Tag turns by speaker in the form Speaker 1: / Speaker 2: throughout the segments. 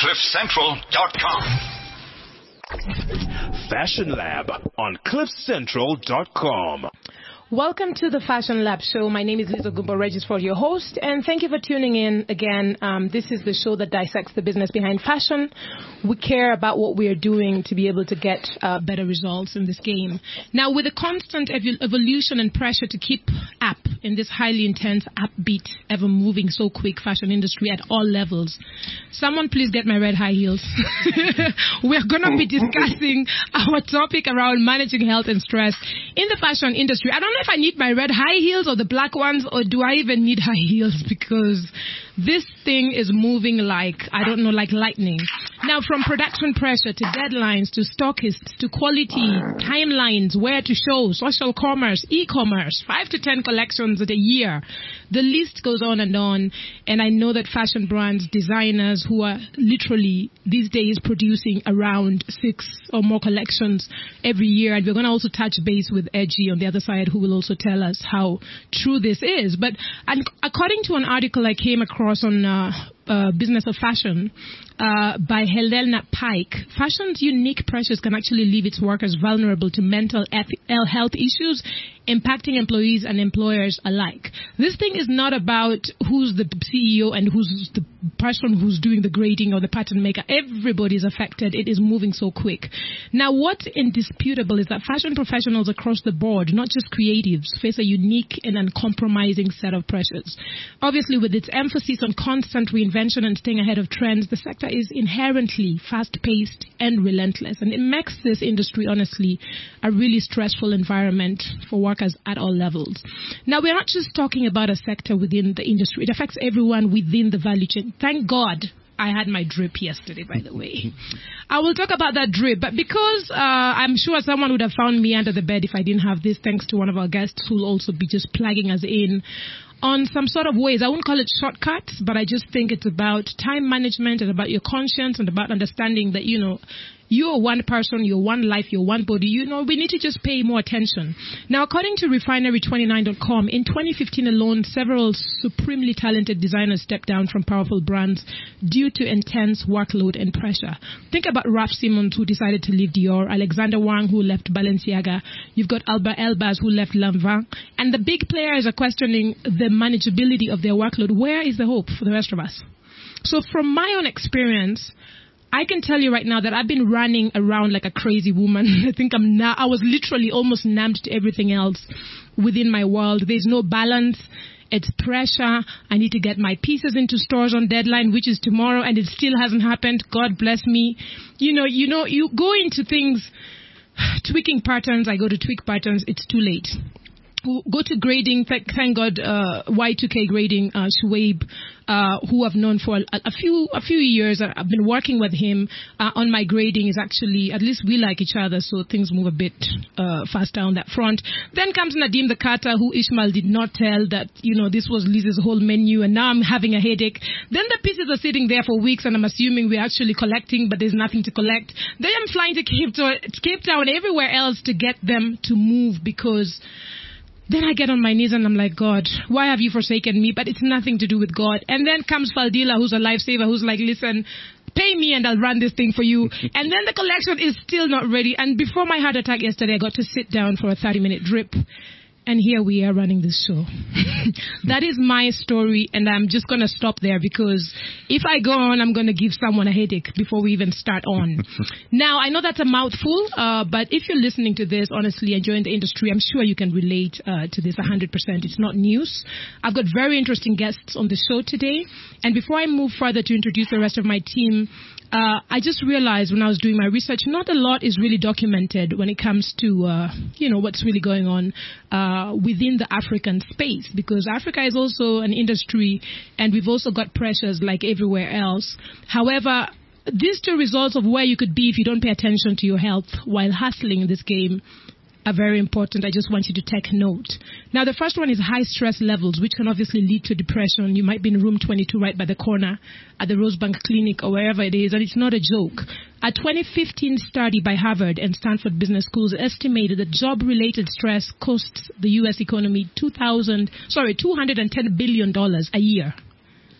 Speaker 1: CliffCentral.com.
Speaker 2: Fashion Lab on CliffCentral.com.
Speaker 3: Welcome to the Fashion Lab show. My name is Liz Ogumbo Regisford, your host, and thank you for tuning in again. This is the show that dissects the business behind fashion. We care about what we are doing to be able to get better results in this game. Now, with the constant evolution and pressure to keep up in this highly intense, upbeat, ever-moving, so quick fashion industry at all levels, someone please get my red high heels. We're going to be discussing our topic around managing health and stress in the fashion industry. I don't know if I need my red high heels or the black ones, or do I even need high heels, because this thing is moving like, I don't know, like lightning. Now, from production pressure to deadlines to stockists to quality, timelines, where to show, social commerce, e-commerce, 5 to 10 collections a year. The list goes on. And I know that fashion brands, designers who are literally these days producing around 6 or more collections every year. And we're going to also touch base with Edgy on the other side, who will also tell us how true this is. But according to an article I came across on Business of Fashion by Helena Pike, fashion's unique pressures can actually leave its workers vulnerable to mental health issues, impacting employees and employers alike. This thing is not about who's the CEO and who's the person who's doing the grading or the pattern maker. Everybody is affected. It is moving so quick. Now, what's indisputable is that fashion professionals across the board, not just creatives, face a unique and uncompromising set of pressures. Obviously, with its emphasis on constant reinvention and staying ahead of trends, the sector is inherently fast-paced and relentless. And it makes this industry, honestly, a really stressful environment for workers at all levels. Now, we're not just talking about a sector within the industry. It affects everyone within the value chain. Thank God I had my drip yesterday, by the way. I will talk about that drip, but because I'm sure someone would have found me under the bed if I didn't have this, thanks to one of our guests who will also be just plugging us in on some sort of ways. I won't call it shortcuts, but I just think it's about time management and about your conscience and about understanding that, you're one person, you're one life, you're one body. We need to just pay more attention. Now, according to Refinery29.com, in 2015 alone, several supremely talented designers stepped down from powerful brands due to intense workload and pressure. Think about Raf Simons, who decided to leave Dior, Alexander Wang, who left Balenciaga. You've got Alba Elbaz, who left Lanvin. And the big players are questioning the manageability of their workload. Where is the hope for the rest of us? So from my own experience, I can tell you right now that I've been running around like a crazy woman. I think I was literally almost numbed to everything else within my world. There's no balance. It's pressure. I need to get my pieces into stores on deadline, which is tomorrow, and it still hasn't happened. God bless me. You go into things, tweaking patterns. I go to tweak patterns. It's too late. Go to grading. Thank God, Y2K grading, Shuaib, who I've known for a few years. I've been working with him on my grading. Is actually, at least we like each other, so things move a bit faster on that front. Then comes Nadim the Carter, who Ishmael did not tell that this was Liz's whole menu, and now I'm having a headache. Then the pieces are sitting there for weeks, and I'm assuming we're actually collecting, but there's nothing to collect. Then I'm flying to Cape Town, everywhere else to get them to move, because then I get on my knees and I'm like, God, why have you forsaken me? But it's nothing to do with God. And then comes Faldila, who's a lifesaver, who's like, listen, pay me and I'll run this thing for you. And then the collection is still not ready. And before my heart attack yesterday, I got to sit down for a 30-minute drip. And here we are running this show. That is my story, and I'm just going to stop there, because if I go on, I'm going to give someone a headache before we even start on. Now, I know that's a mouthful, but if you're listening to this, honestly, enjoying the industry, I'm sure you can relate to this 100%. It's not news. I've got very interesting guests on the show today. And before I move further to introduce the rest of my team, I just realized when I was doing my research, not a lot is really documented when it comes to, what's really going on within the African space, because Africa is also an industry and we've also got pressures like everywhere else. However, these two results of where you could be if you don't pay attention to your health while hustling in this game are very important. I just want you to take note. Now, the first one is high stress levels, which can obviously lead to depression. You might be in room 22 right by the corner at the Rosebank Clinic or wherever it is, and it's not a joke. A 2015 study by Harvard and Stanford Business Schools estimated that job-related stress costs the U.S. economy $210 billion a year.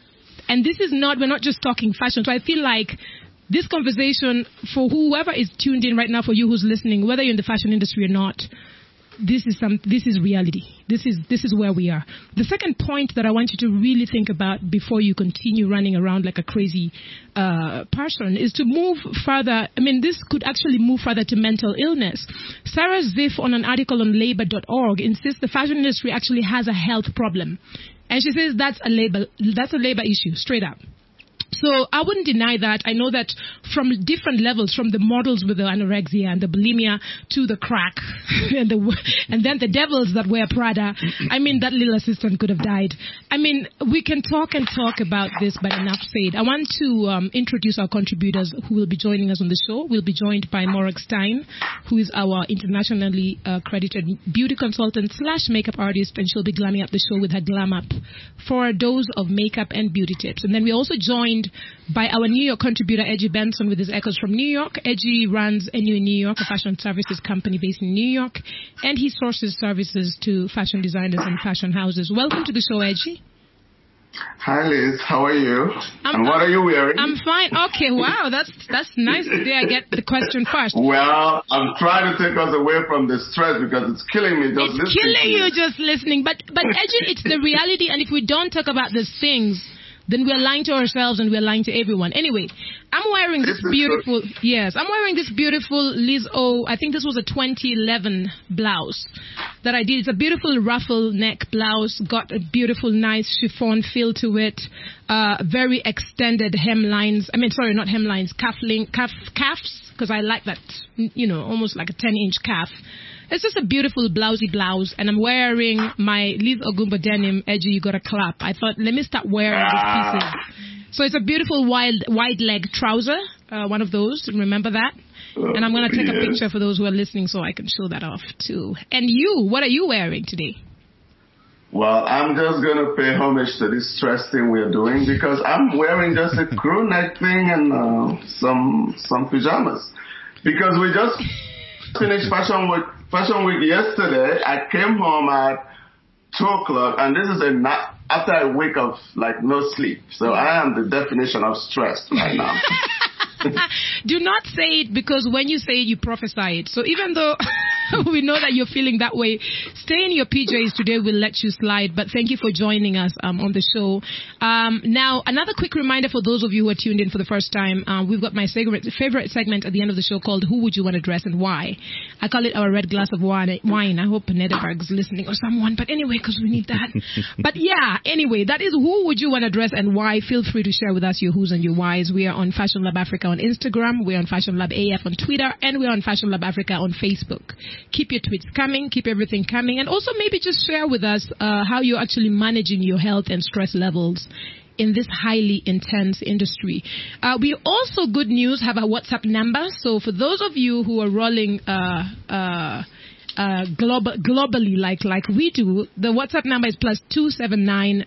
Speaker 3: And we're not just talking fashion. So I feel like this conversation, for whoever is tuned in right now, for you who's listening, whether you're in the fashion industry or not, this is reality. This is where we are. The second point that I want you to really think about before you continue running around like a crazy person is to move further. I mean, this could actually move further to mental illness. Sarah Ziff, on an article on labor.org, insists the fashion industry actually has a health problem. And she says that's a labor issue, straight up. So I wouldn't deny that. I know that from different levels, from the models with the anorexia and the bulimia to the crack and then the devils that wear Prada. I mean, that little assistant could have died. I mean, we can talk and talk about this, but enough said. I want to introduce our contributors who will be joining us on the show. We'll be joined by Morag Stein, who is our internationally accredited beauty consultant / makeup artist, and she'll be glamming up the show with her glam up for a dose of makeup and beauty tips. And then we're also joined by our New York contributor, Edgy Benson, with his echoes from New York. Edgy runs NU in New York, a fashion services company based in New York, and he sources services to fashion designers and fashion houses. Welcome to the show, Edgy.
Speaker 1: Hi, Liz. How are you? And what are you wearing?
Speaker 3: I'm fine. Okay, wow, that's nice. Today I get the question first.
Speaker 1: Well, I'm trying to take us away from the stress because it's killing me just listening.
Speaker 3: It's killing you just listening. But Edgy, it's the reality, and if we don't talk about these things, then we're lying to ourselves and we're lying to everyone. Anyway, I'm wearing this beautiful Liz O, I think this was a 2011 blouse that I did. It's a beautiful ruffle neck blouse, got a beautiful, nice chiffon feel to it, very extended hemlines. I mean, sorry, not hemlines, calves, because I like that, almost like a 10-inch calf. It's just a beautiful blousey blouse, and I'm wearing my Liz Ogumba denim. Edgy, you got a clap. I thought, let me start wearing these pieces. So it's a beautiful wide leg trouser, one of those. Remember that? And I'm going to take a picture for those who are listening so I can show that off too. And you, what are you wearing today?
Speaker 1: Well, I'm just going to pay homage to this stress thing we're doing because I'm wearing just a crew neck thing and some pajamas. Because we just finished Fashion Week yesterday. I came home at 2 o'clock, and this is after a week of no sleep. So I am the definition of stress right now.
Speaker 3: Do not say it, because when you say it, you prophesy it. So even though we know that you're feeling that way, stay in your PJs today. We'll let you slide. But thank you for joining us on the show. Now, another quick reminder for those of you who are tuned in for the first time. We've got my favorite segment at the end of the show called Who Would You Want to Dress and Why? I call it our red glass of wine. I hope Nederberg's listening or someone. But anyway, because we need that. But yeah, anyway, that is Who Would You Want to Dress and Why? Feel free to share with us your who's and your whys. We are on Fashion Lab Africa on Instagram. We're on Fashion Lab AF on Twitter. And we're on Fashion Lab Africa on Facebook. Keep your tweets coming. Keep everything coming. And also maybe just share with us how you're actually managing your health and stress levels in this highly intense industry. We also, good news, have a WhatsApp number. So for those of you who are rolling globally like we do, the WhatsApp number is +279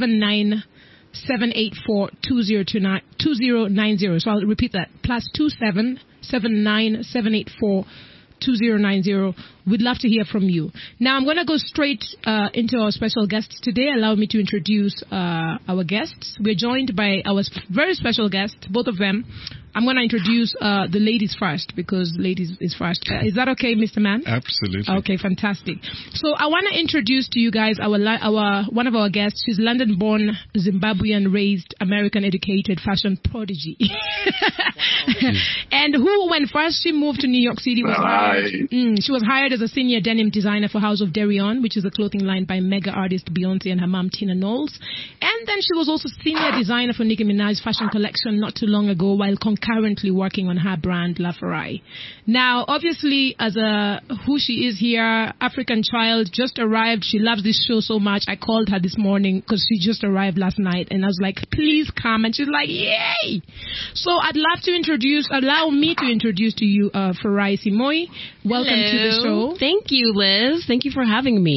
Speaker 3: 784 2090. So I'll repeat that. +279 784 2090. We'd love to hear from you. Now I'm going to go straight into our special guests today. Allow me to introduce our guests. We're joined by our very special guests, both of them. I'm going to introduce the ladies first, because ladies is first. Is that okay, Mr. Mann?
Speaker 4: Absolutely.
Speaker 3: Okay, fantastic. So I want to introduce to you guys our one of our guests. She's London-born, Zimbabwean-raised, American-educated fashion prodigy. And who, when first she moved to New York City, she was hired as a senior denim designer for House of Derion, which is a clothing line by mega artist Beyonce and her mom Tina Knowles. And then she was also senior designer for Nicki Minaj's fashion collection not too long ago, while concurrently working on her brand La Ferrari. Now, obviously, as who she is here, African child, just arrived. She loves this show so much. I called her this morning because she just arrived last night, and I was like, please come. And she's like, yay! So I'd love to allow me to introduce to you Farai Simoe. Welcome to the show.
Speaker 5: Thank you, Liz. Thank you for having me.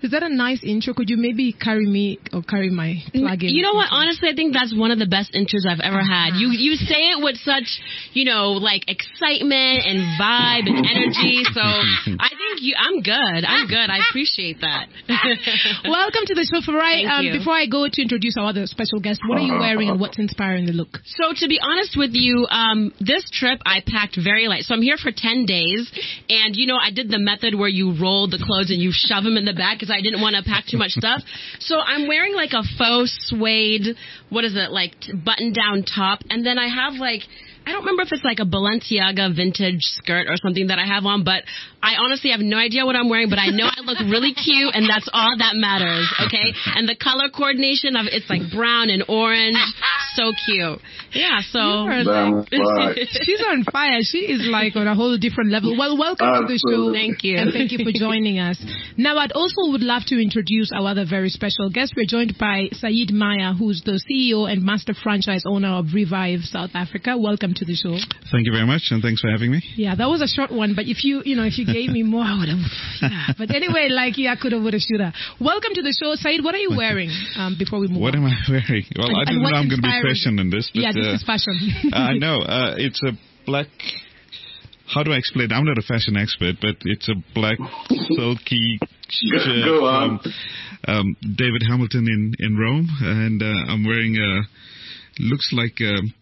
Speaker 3: Is that a nice intro? Could you maybe carry me or carry my plug-in?
Speaker 4: You know what? Honestly, I think that's one of the best intros I've ever had. You say it with such, like excitement and vibe and energy. So I think I'm good. I appreciate that.
Speaker 3: Welcome to the show, Farai.
Speaker 4: Thank you.
Speaker 3: Before I go to introduce our other special guest, what are you wearing and what's inspiring the look?
Speaker 4: So to be honest with you, this trip I packed very light. So I'm here for 10 days, and I did the method where you roll the clothes and you shove them in the back because I didn't want to pack too much stuff. So I'm wearing like a faux suede, button-down top, and then I have I don't remember if it's like a Balenciaga vintage skirt or something that I have on, but I honestly have no idea what I'm wearing, but I know I look really cute, and that's all that matters, okay? And the color coordination of it's like brown and orange, so cute. Yeah, so...
Speaker 3: She's on fire. She is like on a whole different level. Well, welcome to the show.
Speaker 4: Thank you.
Speaker 3: And thank you for joining us. Now, I'd also would love to introduce our other very special guest. We're joined by Saeed Maya, who's the CEO and master franchise owner of Revive South Africa. Welcome to the show.
Speaker 5: Thank you very much, and thanks for having me.
Speaker 3: Yeah, that was a short one, but if you gave me more, I would have. Yeah. But anyway, I could have, would have, should have. Welcome to the show, Saeed. What are you wearing? Before we move
Speaker 5: What
Speaker 3: on?
Speaker 5: am I wearing? Well, I didn't know I'm going to be questioned in this. But,
Speaker 3: yeah, this is fashion.
Speaker 5: I know. It's a black. How do I explain? I'm not a fashion expert, but it's a black silky shirt from David Hamilton in Rome, and I'm wearing looks like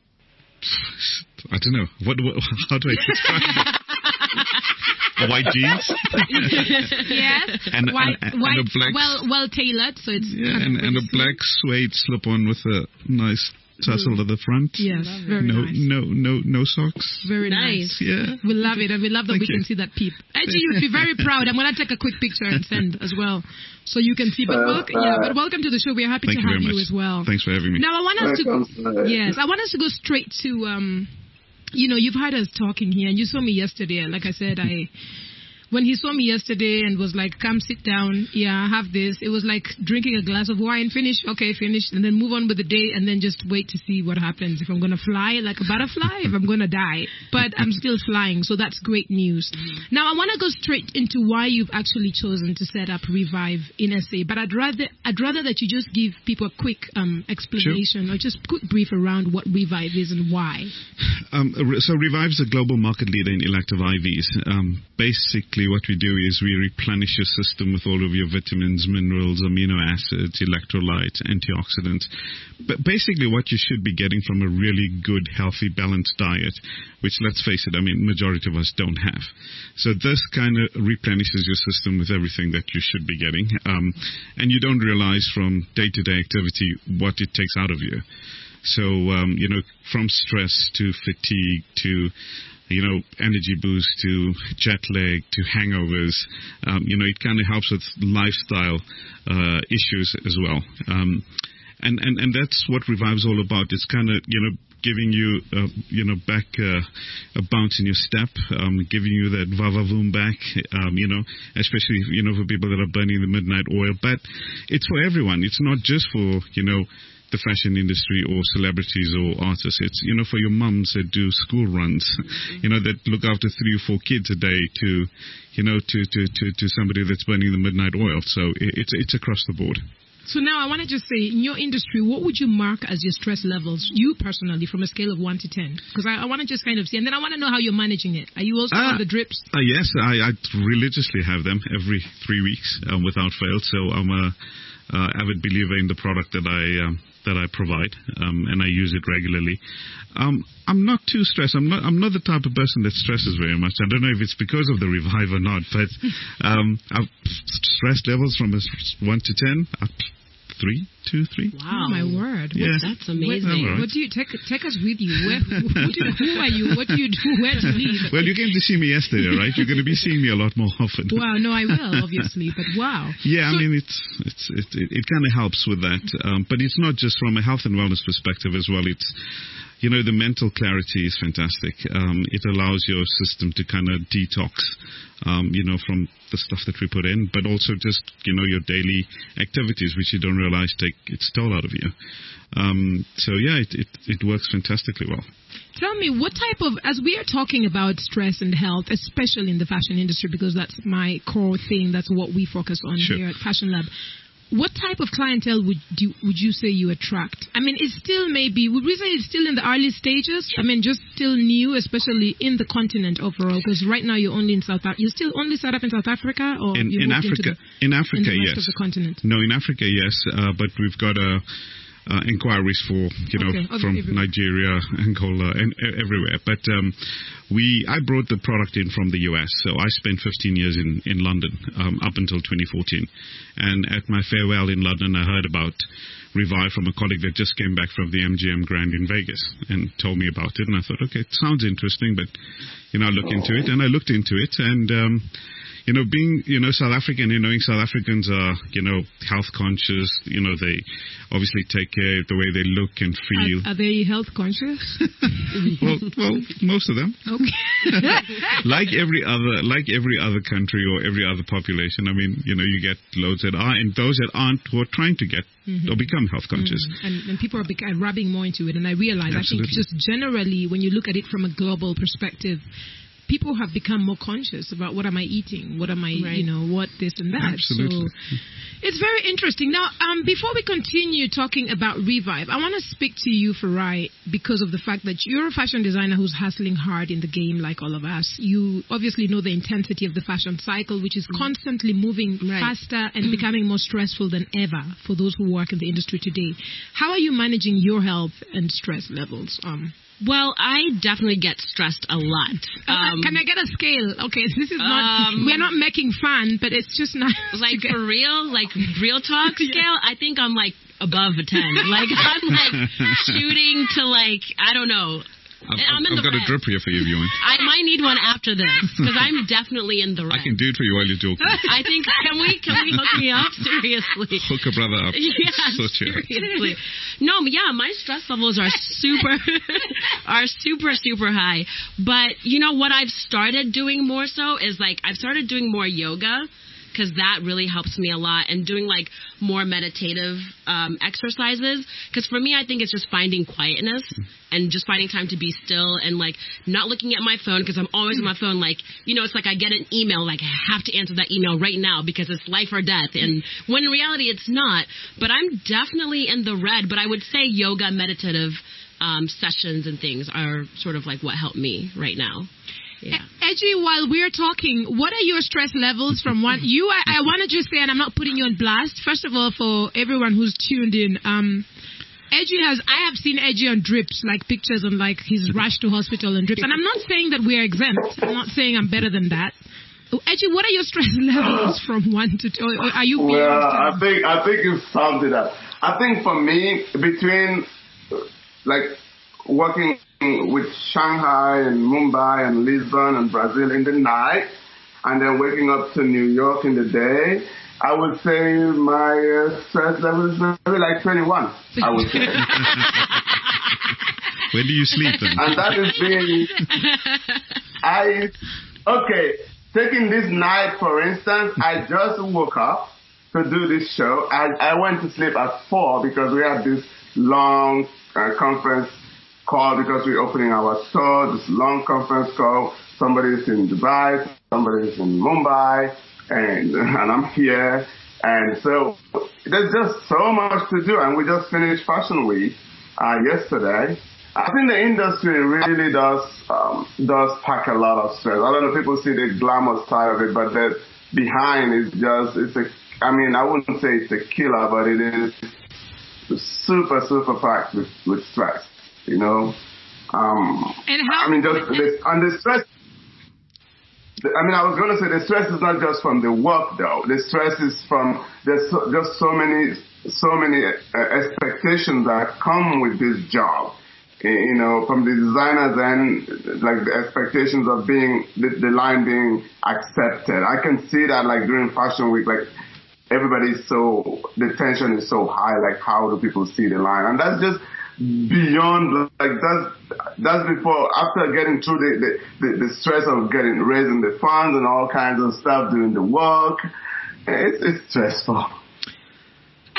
Speaker 5: I don't know how do I describe it? White jeans.
Speaker 3: Yes.
Speaker 5: And
Speaker 3: white,
Speaker 5: a black,
Speaker 3: well tailored, so it's
Speaker 5: and a black suede slip-on with a nice tassel at the front.
Speaker 3: Yes, very nice.
Speaker 5: No socks.
Speaker 3: Very nice.
Speaker 5: Yeah.
Speaker 3: We love it, and we love that we can see that peep. Actually, you'd be very proud. I'm going to take a quick picture and send as well, so you can see. But welcome to the show. We are happy to have you as well.
Speaker 5: Thanks for having me.
Speaker 3: Now I want us I want us to go straight to you've heard us talking here, and you saw me yesterday. Like I said, when he saw me yesterday and was like, come sit down, have this, it was like drinking a glass of wine, finish, and then move on with the day, and then just wait to see what happens. If I'm going to fly like a butterfly, if I'm going to die. But I'm still flying, so that's great news. Now, I want to go straight into why you've actually chosen to set up Revive in SA, but I'd rather that you just give people a quick explanation, or just quick brief around what Revive is and why.
Speaker 5: So Revive is a global market leader in elective IVs. Basically, what we do is we replenish your system with all of your vitamins, minerals, amino acids, electrolytes, antioxidants. But basically what you should be getting from a really good, healthy, balanced diet, which, let's face it, majority of us don't have. So this kind of replenishes your system with everything that you should be getting. And you don't realize from day-to-day activity what it takes out of you. So, from stress to fatigue to energy boost to jet lag to hangovers. It kind of helps with lifestyle issues as well. And that's what Revive's all about. It's kind of, giving you, back a bounce in your step, giving you that va-va-voom back, especially, for people that are burning the midnight oil. But it's for everyone. It's not just for, the fashion industry or celebrities or artists. It's, for your mums that do school runs, that look after 3 or 4 kids a day to somebody that's burning the midnight oil. So it's across the board.
Speaker 3: So now I want to just say, in your industry, what would you mark as your stress levels, you personally, from a scale of 1 to 10? Because I want to just kind of see, and then I want to know how you're managing it. Are you also on the drips?
Speaker 5: Yes, I religiously have them every 3 weeks without fail. So I'm a avid believer in the product that I provide, and I use it regularly. I'm not too stressed. I'm not the type of person that stresses very much. I don't know if it's because of the Revive or not, but stress levels from a 1 to 10, 3, 2, 3.
Speaker 4: Wow,
Speaker 3: oh, my word!
Speaker 5: Yeah.
Speaker 4: That's amazing.
Speaker 5: Right.
Speaker 3: What do you take us with you? Who are you? What do you do? Where do you live?
Speaker 5: Well, you came to see me yesterday, right? You're going to be seeing me a lot more often.
Speaker 3: Wow, no, I will obviously, but wow.
Speaker 5: Yeah, so, it kind of helps with that, but it's not just from a health and wellness perspective as well. It's the mental clarity is fantastic. It allows your system to kind of detox, from the stuff that we put in, but also just, your daily activities, which you don't realize take its toll out of you. So yeah, it works fantastically well.
Speaker 3: Tell me, what type of, as we are talking about stress and health, especially in the fashion industry, because that's my core thing, that's what we focus on here at Fashion Lab. What type of clientele would you say you attract? I mean, it's still maybe, would we say it's still in the early stages? I mean, just still new, especially in the continent overall, because right now you're only in South Africa. You're still only set up in South Africa? Or
Speaker 5: in Africa,
Speaker 3: in the
Speaker 5: yes.
Speaker 3: rest of the continent?
Speaker 5: No, in Africa, yes, but we've got inquiries for, from Nigeria, Angola, and everywhere. But I brought the product in from the US, so I spent 15 years in London up until 2014. And at my farewell in London, I heard about Revive from a colleague that just came back from the MGM Grand in Vegas and told me about it. And I thought, okay, it sounds interesting, but, I'll look into it. And I looked into it, and being, South African, knowing South Africans are, health conscious, they obviously take care of the way they look and feel.
Speaker 3: Are they health conscious?
Speaker 5: well, most of them.
Speaker 3: Okay.
Speaker 5: like every other country or every other population. I mean, you get loads that are, and those that aren't, who are trying to get or become health conscious.
Speaker 3: And people are rubbing more into it. And I realize,
Speaker 5: Absolutely.
Speaker 3: I think just generally, when you look at it from a global perspective, people have become more conscious about what am I eating, what am I, what this and that.
Speaker 5: Absolutely.
Speaker 3: So it's very interesting. Now, before we continue talking about Revive, I want to speak to you, Farai, because of the fact that you're a fashion designer who's hustling hard in the game like all of us. You obviously know the intensity of the fashion cycle, which is constantly moving faster and becoming more stressful than ever for those who work in the industry today. How are you managing your health and stress levels?
Speaker 4: Well, I definitely get stressed a lot.
Speaker 3: Can I get a scale? Okay, this is not, we're not making fun, but it's just not.
Speaker 4: Like for real, like real talk scale, I think I'm like above a 10. Like I'm like shooting to like, I don't know.
Speaker 5: I've got a drip here for you if you want.
Speaker 4: I might need one after this because I'm definitely in the red.
Speaker 5: I can do it for you while you're talking.
Speaker 4: I think can we hook me up seriously?
Speaker 5: Hook a brother up.
Speaker 4: Yeah,
Speaker 5: so
Speaker 4: seriously. No, yeah, my stress levels are super high. But what I've started doing more so is like I've started doing more yoga, because that really helps me a lot, and doing like more meditative exercises. Because for me, I think it's just finding quietness and just finding time to be still and like not looking at my phone, because I'm always on my phone. Like, it's like I get an email, like I have to answer that email right now because it's life or death. And when in reality it's not. But I'm definitely in the red. But I would say yoga, meditative sessions and things are sort of like what help me right now. Yeah.
Speaker 3: Edgy, while we're talking, what are your stress levels from one? I want to just say, and I'm not putting you on blast. First of all, for everyone who's tuned in, I have seen Edgy on drips, like pictures on like he's rushed to hospital and drips. And I'm not saying that we're exempt. I'm not saying I'm better than that. Edgy, what are your stress levels from 1 to 2? Are you?
Speaker 1: Well, I think you summed it up. I think for me, between like working with Shanghai and Mumbai and Lisbon and Brazil in the night, and then waking up to New York in the day, I would say my stress level is maybe like 21, I would say.
Speaker 5: When do you sleep then?
Speaker 1: And that is being, taking this night, for instance, I just woke up to do this show. I went to sleep at 4 because we had this long conference call because we're opening our store, this long conference call. Somebody's in Dubai, somebody's in Mumbai, and I'm here. And so there's just so much to do. And we just finished Fashion Week yesterday. I think the industry really does pack a lot of stress. I don't know if people see the glamorous side of it, but the behind is just, I wouldn't say it's a killer, but it is super, super packed with stress. And how? The stress. I was going to say the stress is not just from the work, though. The stress is from just so many expectations that come with this job. From the designers and like the expectations of being the line being accepted. I can see that like during Fashion Week, like the tension is so high. Like how do people see the line? And that's just beyond, like that's before, after getting through the stress of raising the funds and all kinds of stuff, doing the work. It's stressful.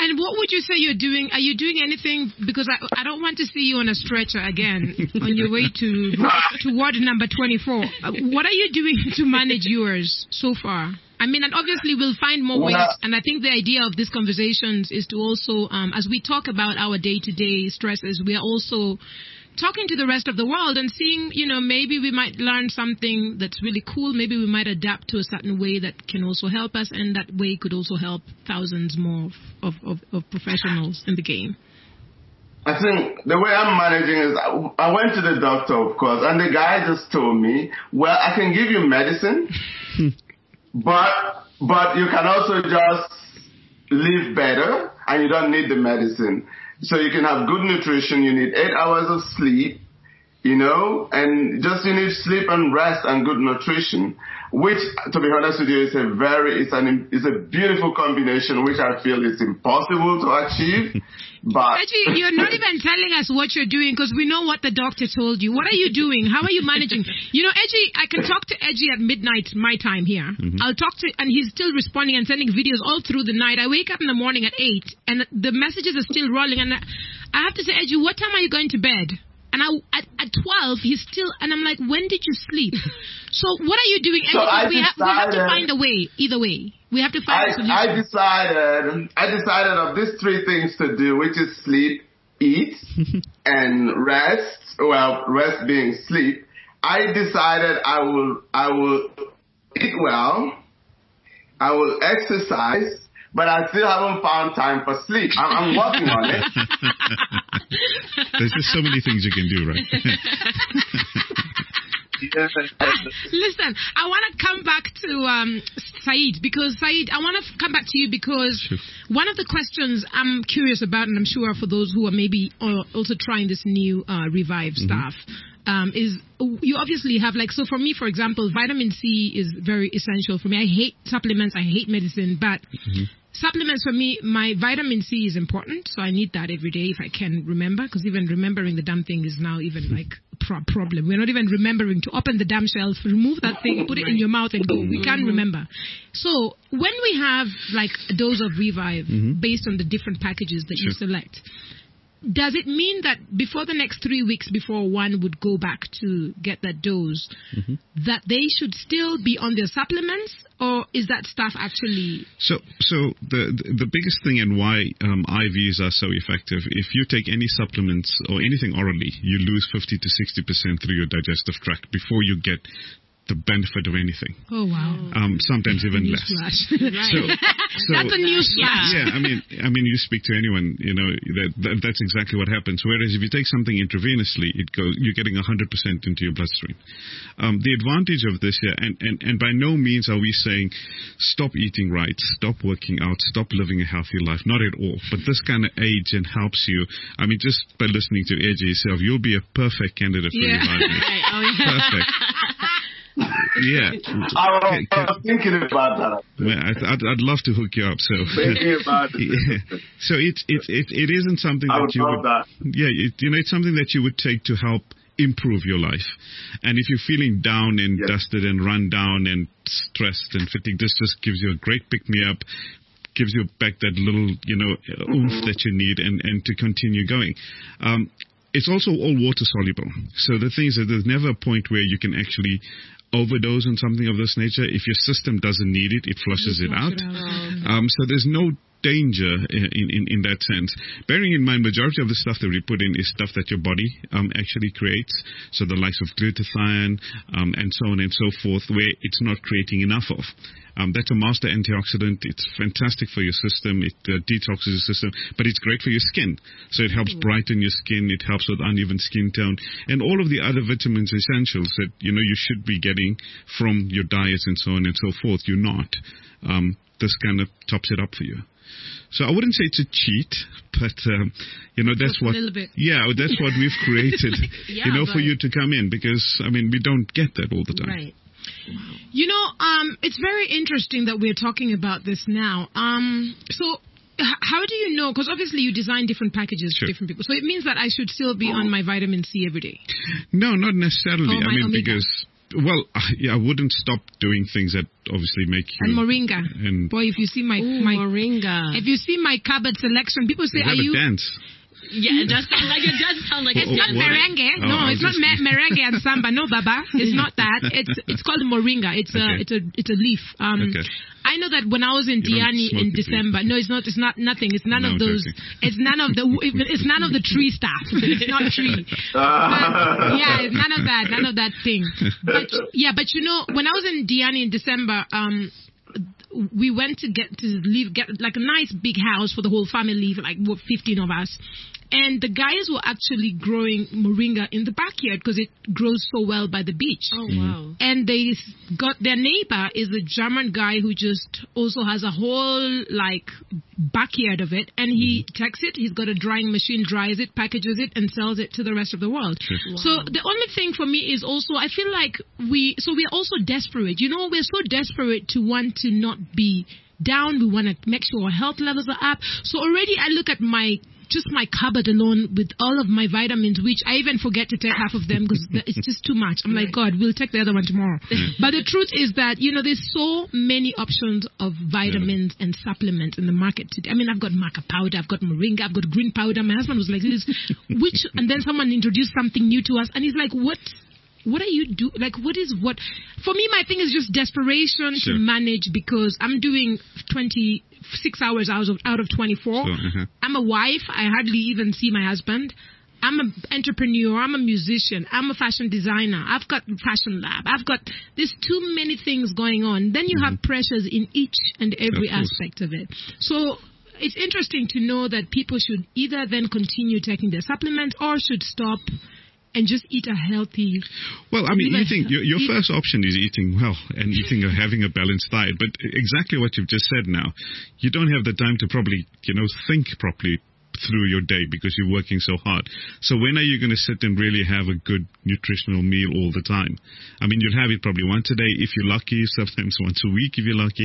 Speaker 3: And what would you say you're doing? Are you doing anything? Because I don't want to see you on a stretcher again on your way to ward number 24. What are you doing to manage yours so far? I mean, and obviously we'll find more ways. And I think the idea of these conversations is to also, as we talk about our day-to-day stresses, we are also talking to the rest of the world and seeing, maybe we might learn something that's really cool. Maybe we might adapt to a certain way that can also help us, and that way could also help thousands more of professionals in the game.
Speaker 1: I think the way I'm managing is I went to the doctor, of course, and the guy just told me, well, I can give you medicine, but you can also just live better and you don't need the medicine. So you can have good nutrition. You need 8 hours of sleep, and just you need sleep and rest and good nutrition, which, to be honest with you, is a beautiful combination, which I feel is impossible to achieve. But
Speaker 3: Edgy, you're not even telling us what you're doing, because we know what the doctor told you. What are you doing? How are you managing? Edgy, I can talk to Edgy at midnight, my time here. Mm-hmm. I'll talk to, and he's still responding and sending videos all through the night. I wake up in the morning at 8, and the messages are still rolling. And I have to say, Edgy, what time are you going to bed? And at 12, he's still, and I'm like, when did you sleep? So what are you doing?
Speaker 1: So
Speaker 3: we have to find a way, either way. We have to find a solution.
Speaker 1: I decided of these 3 things to do, which is sleep, eat, and rest. Well, rest being sleep. I decided I will eat well, I will exercise, but I still haven't found time for sleep. I'm working on it.
Speaker 5: There's just so many things you can do, right?
Speaker 3: Listen, I want to come back to Saeed, because Saeed, I want to come back to you because sure. One of the questions I'm curious about, and I'm sure for those who are maybe also trying this new Revive stuff, is you obviously have, so for me, for example, vitamin C is very essential for me. I hate supplements, I hate medicine, but supplements for me, my vitamin C is important, so I need that every day if I can remember, because even remembering the damn thing is now even a problem. We're not even remembering to open the damn shelf, remove that thing, put it in your mouth and go. We can't remember. So when we have a dose of Revive based on the different packages that you select, does it mean that before the next 3 weeks, before one would go back to get that dose, that they should still be on their supplements, or is that stuff actually...
Speaker 5: So the biggest thing and why IVs are so effective, if you take any supplements or anything orally, you lose 50 to 60% through your digestive tract before you get the benefit of anything.
Speaker 3: Oh, wow.
Speaker 5: Sometimes even less.
Speaker 3: Right. So that's a news flash.
Speaker 5: Yeah, I mean, you speak to anyone, that's exactly what happens. Whereas if you take something intravenously, you're getting 100% into your bloodstream. The advantage of this here, and by no means are we saying stop eating right, stop working out, stop living a healthy life. Not at all. But this kind of aids and helps you. I mean, just by listening to AJ yourself, you'll be a perfect candidate for Revive.
Speaker 4: Right. Oh, yeah.
Speaker 5: Perfect. Yeah,
Speaker 1: I was thinking about that.
Speaker 5: Well, I'd love to hook you up. So
Speaker 1: thinking about it.
Speaker 5: Yeah. So it isn't something that you would.
Speaker 1: That.
Speaker 5: Yeah, it's something that you would take to help improve your life. And if you're feeling down and dusted and run down and stressed and fatigued, this just gives you a great pick me up. Gives you back that little oomph that you need and to continue going. It's also all water soluble. So the thing is that there's never a point where you can actually overdose on something of this nature. If your system doesn't need it, it flushes it out. So there's no danger in that sense. Bearing in mind, majority of the stuff that we put in is stuff that your body actually creates. So the likes of glutathione and so on and so forth, where it's not creating enough of. That's a master antioxidant. It's fantastic for your system. It detoxes your system, but it's great for your skin. So it helps brighten your skin. It helps with uneven skin tone and all of the other vitamins essentials that, you know, you should be getting from your diets and so on and so forth. You're not. This kind of tops it up for you. So I wouldn't say it's a cheat, but, you know, that's what, that's what we've created, for you to come in, because, I mean, we don't get that all the time.
Speaker 3: Right. You know, it's very interesting that we're talking about this now. So how do you know? Because obviously you design different packages for different people. So it means that I should still be on my vitamin C every day.
Speaker 5: No, not necessarily.
Speaker 3: Because
Speaker 5: Well, I wouldn't stop doing things that obviously make you...
Speaker 6: And moringa.
Speaker 5: And
Speaker 6: boy, if you see my
Speaker 4: moringa.
Speaker 6: If you see my cupboard selection, people say, "Are you?"
Speaker 5: dance?
Speaker 4: Yeah, it does sound like
Speaker 6: it's not merengue. No, it's not merengue and samba. No, Baba, it's not that. It's called moringa. It's a leaf.
Speaker 5: Okay.
Speaker 6: I know that when I was in Diani in December. No, it's not. It's not nothing. It's none of those.
Speaker 5: Joking.
Speaker 6: It's none of the. It's none of the tree stuff. It's not tree. But, yeah, it's none of that. None of that thing. But but you know, when I was in Diani in December, we went to get like a nice big house for the whole family, like 15 of us. And the guys were actually growing moringa in the backyard because it grows so well by the beach.
Speaker 4: Oh, wow.
Speaker 6: And they got their neighbor is a German guy who just also has a whole like backyard of it. And he takes it. He's got a drying machine, dries it, packages it, and sells it to the rest of the world. Wow. So the only thing for me is also I feel like we're also desperate. You know, we're so desperate to want to not be down. We want to make sure our health levels are up. So already I look at my cupboard alone with all of my vitamins, which I even forget to take half of them because it's just too much. I'm like, God, we'll take the other one tomorrow. But the truth is that, you know, there's so many options of vitamins and supplements in the market today. I mean, I've got maca powder, I've got moringa, I've got green powder. My husband was like, and then someone introduced something new to us and he's like, what are you doing? Like, what? For me, my thing is just desperation to manage because I'm doing 26 hours out of 24. I'm a wife. I hardly even see my husband. I'm an entrepreneur. I'm a musician. I'm a fashion designer. I've got fashion lab. There's too many things going on. Then you have pressures in each and every aspect of it. So it's interesting to know that people should either then continue taking their supplement or should stop and just eat a healthy...
Speaker 5: Well, I mean, your first option is eating well and having a balanced diet. But exactly what you've just said now, you don't have the time to probably, think properly through your day because you're working so hard. So when are you going to sit and really have a good nutritional meal all the time? I mean, you'll have it probably once a day if you're lucky, sometimes once a week if you're lucky.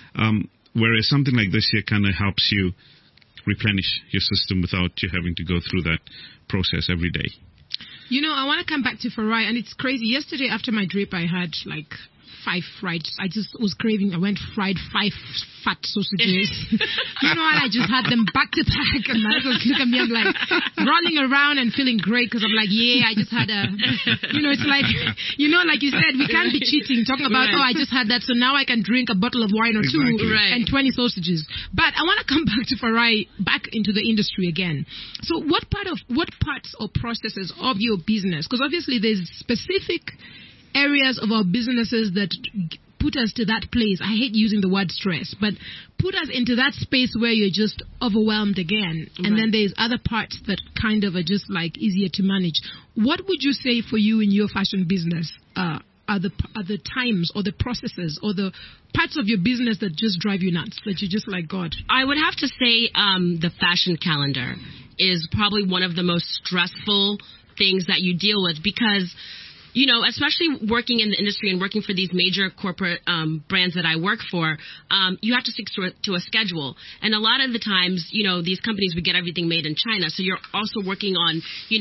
Speaker 5: Whereas something like this here kind of helps you replenish your system without you having to go through that process every day.
Speaker 6: You know, I want to come back to Farai, and it's crazy. Yesterday after my drip, I had like 5 fried. I just was craving. I went fried 5 fat sausages. You know, and I just had them back to back. And my husband look at me, I'm like rolling around and feeling great because I'm like, I just had it's like, like you said, we can't be cheating, talking about, I just had that, so now I can drink a bottle of wine or two and 20 sausages. But I want to come back to Farai, back into the industry again. So what parts or processes of your business, because obviously there's specific areas of our businesses that put us to that place. I hate using the word stress, but put us into that space where you're just overwhelmed again. And then there's other parts that kind of are just like easier to manage. What would you say for you in your fashion business are the times or the processes or the parts of your business that just drive you nuts, that you're just like, God?
Speaker 4: I would have to say the fashion calendar is probably one of the most stressful things that you deal with because especially working in the industry and working for these major corporate brands that I work for, you have to stick to a schedule. And a lot of the times, these companies would get everything made in China. So you're also working on,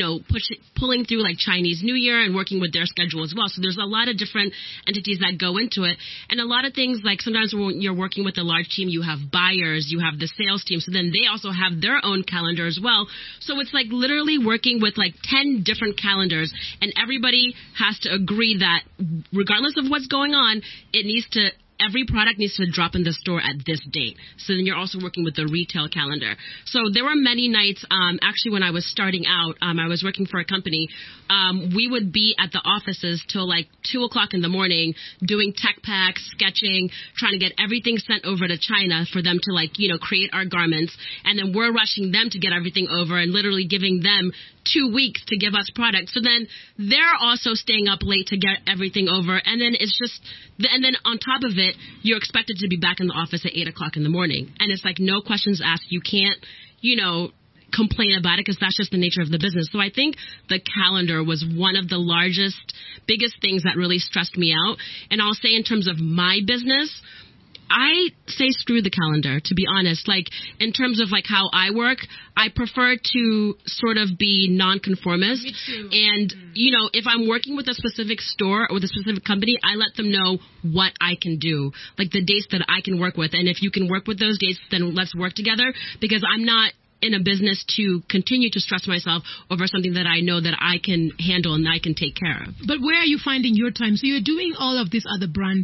Speaker 4: pulling through like Chinese New Year and working with their schedule as well. So there's a lot of different entities that go into it. And a lot of things, like sometimes when you're working with a large team, you have buyers, you have the sales team. So then they also have their own calendar as well. So it's like literally working with like 10 different calendars, and everybody has to agree that regardless of what's going on, every product needs to drop in the store at this date. So then you're also working with the retail calendar. So there were many nights, actually when I was starting out, I was working for a company. We would be at the offices till like 2 o'clock in the morning doing tech packs, sketching, trying to get everything sent over to China for them to create our garments. And then we're rushing them to get everything over and literally giving them 2 weeks to give us product. So then they're also staying up late to get everything over. And then and then on top of it, you're expected to be back in the office at 8 o'clock in the morning. And it's like no questions asked. You can't, complain about it because that's just the nature of the business. So I think the calendar was one of the biggest things that really stressed me out. And I'll say in terms of my business, I say screw the calendar, to be honest. Like, in terms of like how I work, I prefer to sort of be nonconformist.
Speaker 6: Me too.
Speaker 4: And, you know, if I'm working with a specific store or with a specific company, I let them know what I can do, like the dates that I can work with. And if you can work with those dates, then let's work together, because I'm not in a business to continue to stress myself over something that I know that I can handle and I can take care of.
Speaker 6: But where are you finding your time? So you're doing all of this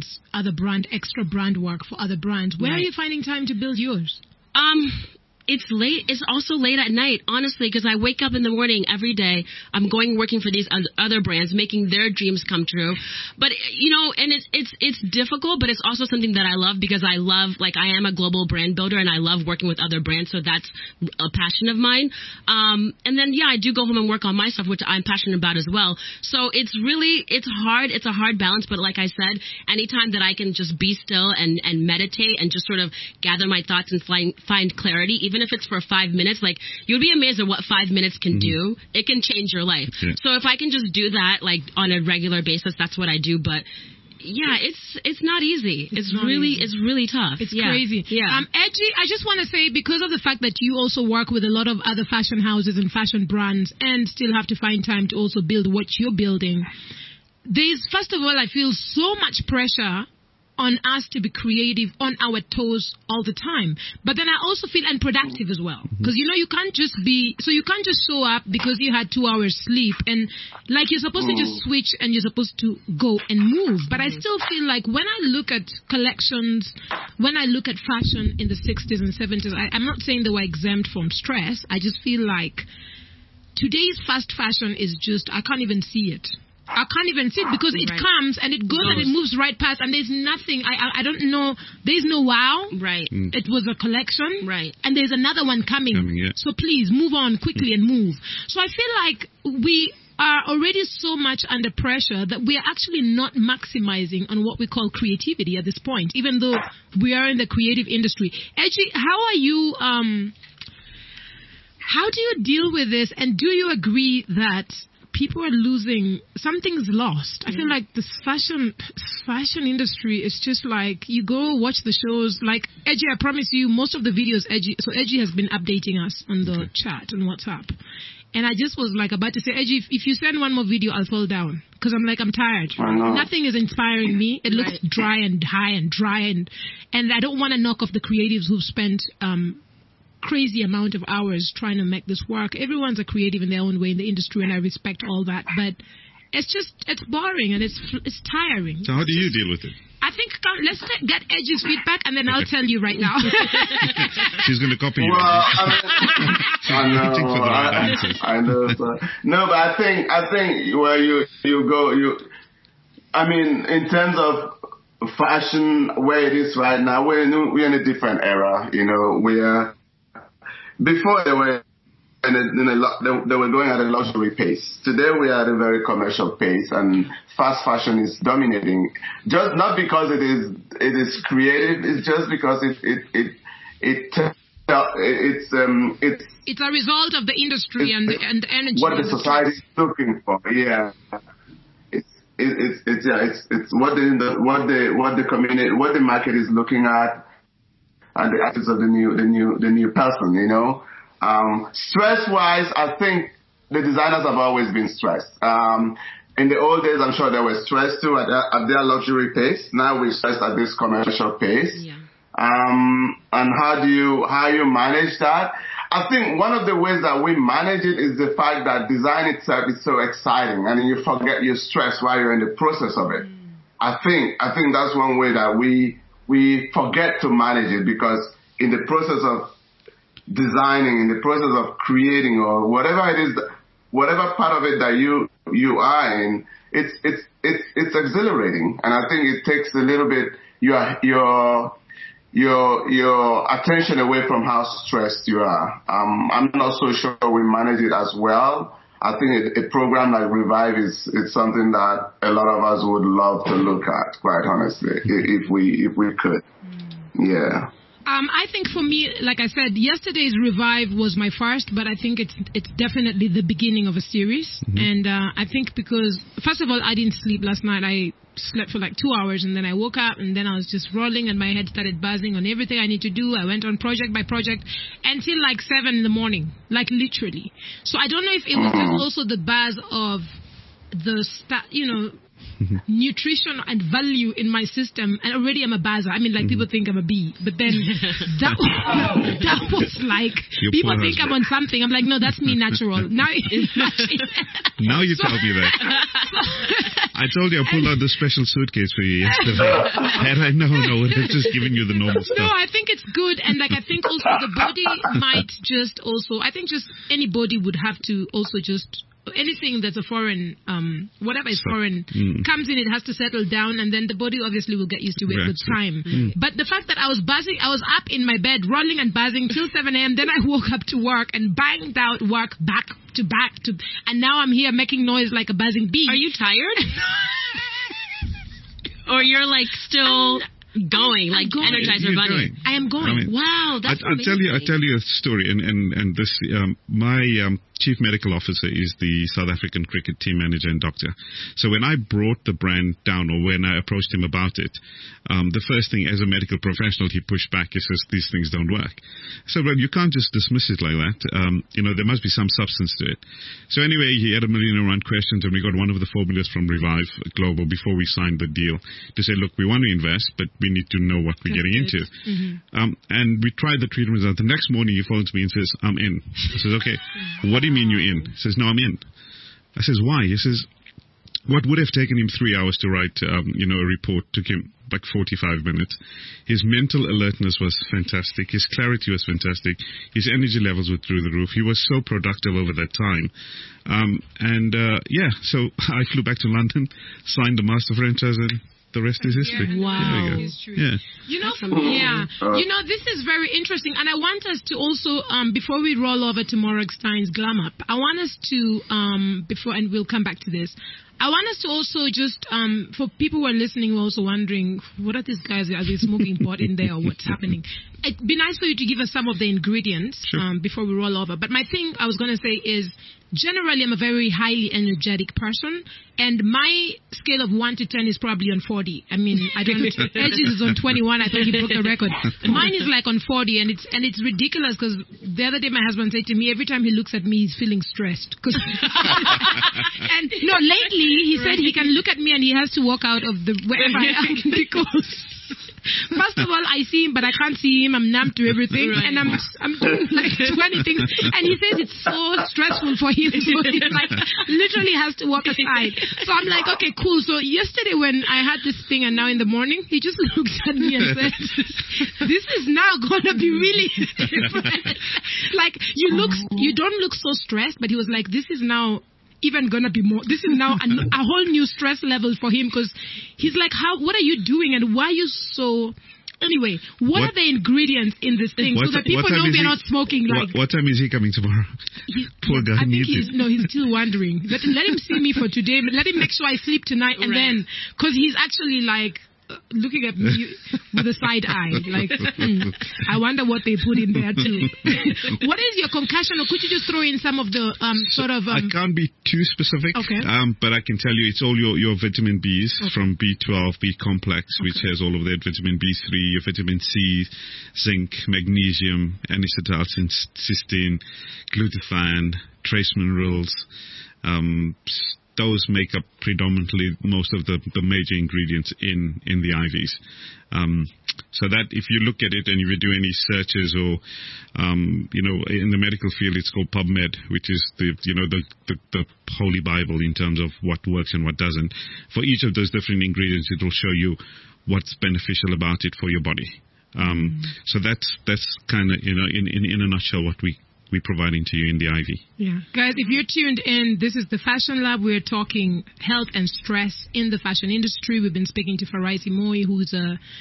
Speaker 6: extra brand work for other brands. Where are you finding time to build yours?
Speaker 4: It's late. It's also late at night, honestly, because I wake up in the morning every day. I'm working for these other brands, making their dreams come true. But, you know, and it's difficult, but it's also something that I love, because I am a global brand builder and I love working with other brands. So that's a passion of mine. And then, I do go home and work on my stuff, which I'm passionate about as well. So it's hard. It's a hard balance. But like I said, anytime that I can just be still and meditate and just sort of gather my thoughts and find clarity, even if it's for 5 minutes, like, you'd be amazed at what 5 minutes can do. It can change your life. Yeah. So if I can just do that, like, on a regular basis, that's what I do. But it's not easy. It's really tough.
Speaker 6: It's crazy.
Speaker 4: Yeah.
Speaker 6: Edgy, I just want to say, because of the fact that you also work with a lot of other fashion houses and fashion brands and still have to find time to also build what you're building, first of all, I feel so much pressure on us to be creative, on our toes all the time. But then I also feel unproductive as well. Because, you know, you can't just show up because you had 2 hours sleep and, like, you're supposed to just switch and you're supposed to go and move. But I still feel like when I look at collections, when I look at fashion in the 60s and 70s, I'm not saying they were exempt from stress. I just feel like today's fast fashion is just, I can't even see it. I can't even see it, because it comes and it goes and it moves right past, and there's nothing. I don't know. There's no wow.
Speaker 4: Right.
Speaker 6: It was a collection.
Speaker 4: Right.
Speaker 6: And there's another one coming. So please move on quickly and move. So I feel like we are already so much under pressure that we are actually not maximizing on what we call creativity at this point, even though we are in the creative industry. Edgy, how are you? How do you deal with this? And do you agree that people are losing, something's lost? I feel like this fashion industry is just like, you go watch the shows, like Edgy, I promise you, most of the videos Edgy has been updating us on the chat on WhatsApp. And I just was like about to say, Edgy, if you send one more video, I'll fall down. Because I'm tired. Nothing is inspiring me. It looks dry and high and dry. And I don't want to knock off the creatives who've spent crazy amount of hours trying to make this work. Everyone's a creative in their own way in the industry, and I respect all that. But it's boring and it's tiring.
Speaker 5: So how do you deal with it?
Speaker 6: I think let's get Edgy's feedback, and then I'll tell you right now.
Speaker 5: She's going to copy you.
Speaker 1: Well, I know. No, but I think where you go, I mean, in terms of fashion, where it is right now, we're in a different era. You know, before they were they were going at a luxury pace. Today we are at a very commercial pace, and fast fashion is dominating. Just not because it is creative, it's just because it's
Speaker 6: a result of the industry and the energy.
Speaker 1: What the society is looking for, yeah. It's what the community, what the market is looking at, and the attitudes of the new person, you know. Stress-wise, I think the designers have always been stressed. In the old days, I'm sure they were stressed too at their luxury pace. Now we're stressed at this commercial pace. Yeah. And how you manage that? I think one of the ways that we manage it is the fact that design itself is so exciting, and you forget your stress while you're in the process of it. I think that's one way that we forget to manage it, because in the process of designing, in the process of creating, or whatever it is, whatever part of it that you are in, it's exhilarating, and I think it takes a little bit your attention away from how stressed you are. I'm not so sure we manage it as well. I think a program like Revive is something that a lot of us would love to look at, quite honestly, if we could. Yeah.
Speaker 6: I think for me, like I said, yesterday's Revive was my first, but I think it's definitely the beginning of a series. And I think because, first of all, I didn't sleep last night. I slept for like 2 hours, and then I woke up, and then I was just rolling, and my head started buzzing on everything I need to do. I went on project by project until like 7 in the morning, like literally. So I don't know if it was just also the buzz of the nutrition and value in my system, and already I'm a buzzer. I mean, like people think I'm a bee, but then that was like people think I'm on something. I'm like, no, that's me natural. Now you
Speaker 5: tell me that. I told you I pulled out the special suitcase for you yesterday. And I know, it's just giving you the normal stuff.
Speaker 6: No, I think it's good, and like I think also the body might just also. I think just anybody would have to also just. Anything that's a foreign, whatever is foreign, comes in, it has to settle down, and then the body obviously will get used to it with time. But the fact that I was buzzing, I was up in my bed, rolling and buzzing till 7 a.m., then I woke up to work and banged out work back to back, and now I'm here making noise like a buzzing bee.
Speaker 4: Are you tired? Or you're like still... Going, like Energizer Bunny.
Speaker 6: I am going.
Speaker 4: Wow, that's
Speaker 5: I'll tell you a story, and this my chief medical officer is the South African cricket team manager and doctor. So when I brought the brand down, or when I approached him about it, the first thing as a medical professional he pushed back. He says these things don't work. So well, you can't just dismiss it like that. There must be some substance to it. So anyway, he had a million and one questions, and we got one of the formulas from Revive Global before we signed the deal to say, look, we want to invest, but we need to know what we're getting into. And we tried the treatment. The next morning he phones me and says, I'm in. I says, okay, what do you mean you're in? He says, no, I'm in. I says, why? He says, what would have taken him 3 hours to write, a report took him like 45 minutes. His mental alertness was fantastic. His clarity was fantastic. His energy levels were through the roof. He was so productive over that time. So I flew back to London, signed the master franchise, and the rest is history.
Speaker 4: Wow.
Speaker 5: Yeah.
Speaker 6: This is very interesting. And I want us to also, before we roll over to Morag Stein's Glam Up, I want us to, and we'll come back to this, I want us to also just, for people who are listening who are also wondering, what are these guys, are they smoking pot in there or what's happening? It'd be nice for you to give us some of the ingredients before we roll over. But my thing I was going to say is, generally, I'm a very highly energetic person, and my scale of 1 to 10 is probably on 40. I mean, I don't know. Edges is on 21. I thought he broke the record. Mine is like on 40, and it's ridiculous because the other day my husband said to me, every time he looks at me, he's feeling stressed. And no, lately he said he can look at me and he has to walk out of the wherever I am because. First of all, I see him, but I can't see him. I'm numb to everything, and I'm doing like 20 things. And he says it's so stressful for him, so he like literally has to walk aside. So I'm like, okay, cool. So yesterday when I had this thing, and now in the morning, he just looked at me and said, "This is now gonna be really different." Like you don't look so stressed, but he was like, "This is now." Even gonna be more. This is now a whole new stress level for him because he's like, what are you doing and why are you so? Anyway, what are the ingredients in this thing so that people know we're not smoking? Like,
Speaker 5: what time is he coming tomorrow? Poor guy.
Speaker 6: I think he's still wondering. Let him see me for today. Let him make sure I sleep tonight, and then because he's actually like. Looking at me with a side eye, like, I wonder what they put in there too. What is your concussion, or could you just throw in some of the
Speaker 5: I can't be too specific, but I can tell you it's all your vitamin Bs from B12, B complex, which has all of that, vitamin B3, your vitamin C, zinc, magnesium, N-acetylcysteine, cysteine, glutathione, trace minerals. Those make up predominantly most of the major ingredients in the IVs. So that if you look at it and if you do any searches or, in the medical field, it's called PubMed, which is the holy Bible in terms of what works and what doesn't. For each of those different ingredients, it will show you what's beneficial about it for your body. So that's kind of, in a nutshell what we're providing to you in the IV.
Speaker 6: Yeah. Guys, if you're tuned in, this is the Fashion Lab. We're talking health and stress in the fashion industry. We've been speaking to Faraisi Moi, who's a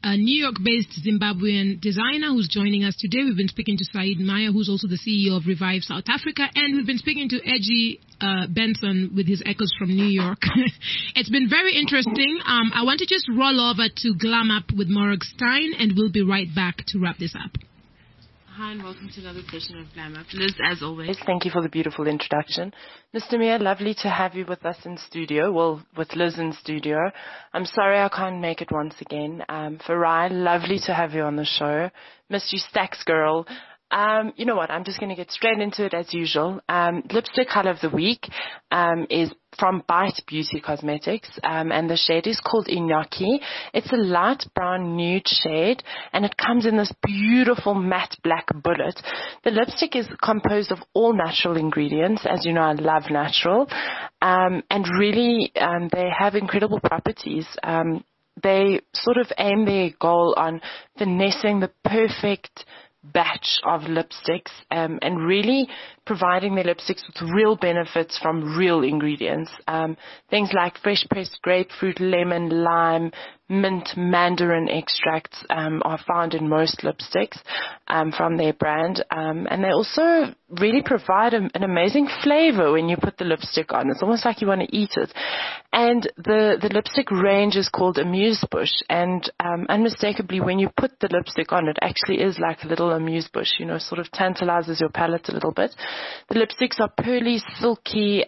Speaker 6: a New York-based Zimbabwean designer who's joining us today. We've been speaking to Saeed Maya, who's also the CEO of Revive South Africa, and we've been speaking to Edgy Benson with his echoes from New York. It's been very interesting. I want to just roll over to Glam Up with Morag Stein, and we'll be right back to wrap this up.
Speaker 7: Hi and welcome to another session of Glam Up. Liz, as always.
Speaker 8: Thank you for the beautiful introduction. Mr. Mia, lovely to have you with us in studio, well, with Liz in studio. I'm sorry I can't make it once again. Farai, lovely to have you on the show. Miss you, Stacks Girl. You know what, I'm just going to get straight into it as usual. Lipstick color of the week is from Bite Beauty Cosmetics, and the shade is called Iñaki. It's a light brown nude shade, and it comes in this beautiful matte black bullet. The lipstick is composed of all natural ingredients. As you know, I love natural, and really they have incredible properties. They sort of aim their goal on finessing the perfect batch of lipsticks and really providing their lipsticks with real benefits from real ingredients. Things like fresh pressed grapefruit, lemon, lime, mint, mandarin extracts are found in most lipsticks from their brand. And they also really provide an amazing flavor when you put the lipstick on. It's almost like you want to eat it. And the lipstick range is called Amuse-Bush. And unmistakably, when you put the lipstick on, it actually is like a little amuse-bush, you know, sort of tantalizes your palate a little bit. The lipsticks are pearly, silky,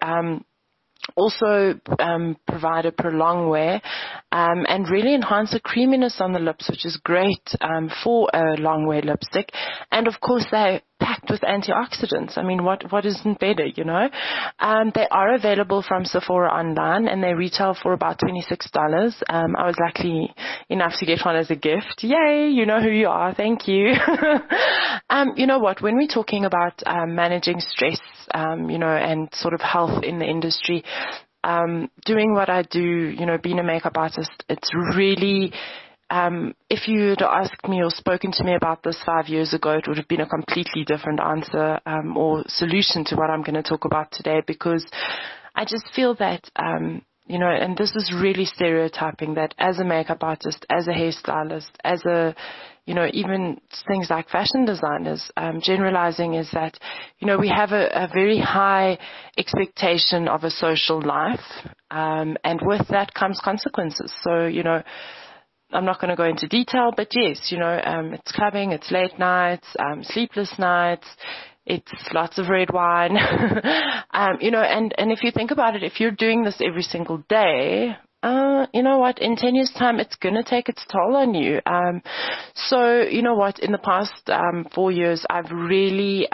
Speaker 8: also provide a prolonged wear and really enhance the creaminess on the lips, which is great for a long wear lipstick. And of course, they're packed with antioxidants. I mean, what isn't better, you know? They are available from Sephora online, and they retail for about $26. I was lucky enough to get one as a gift. Yay, you know who you are. Thank you. You know what? When we're talking about managing stress, you know, and sort of health in the industry, doing what I do, you know, being a makeup artist, it's really, if you had asked me or spoken to me about this 5 years ago, it would have been a completely different answer or solution to what I'm going to talk about today, because I just feel that, you know, and this is really stereotyping, that as a makeup artist, as a hairstylist, as a, you know, even things like fashion designers, generalizing is that, you know, we have a very high expectation of a social life, and with that comes consequences. So, you know, I'm not going to go into detail, but yes, you know, it's clubbing, it's late nights, sleepless nights, it's lots of red wine, you know, and if you think about it, if you're doing this every single day, you know what, in 10 years' time, it's going to take its toll on you. So, you know what, in the past 4 years, I've really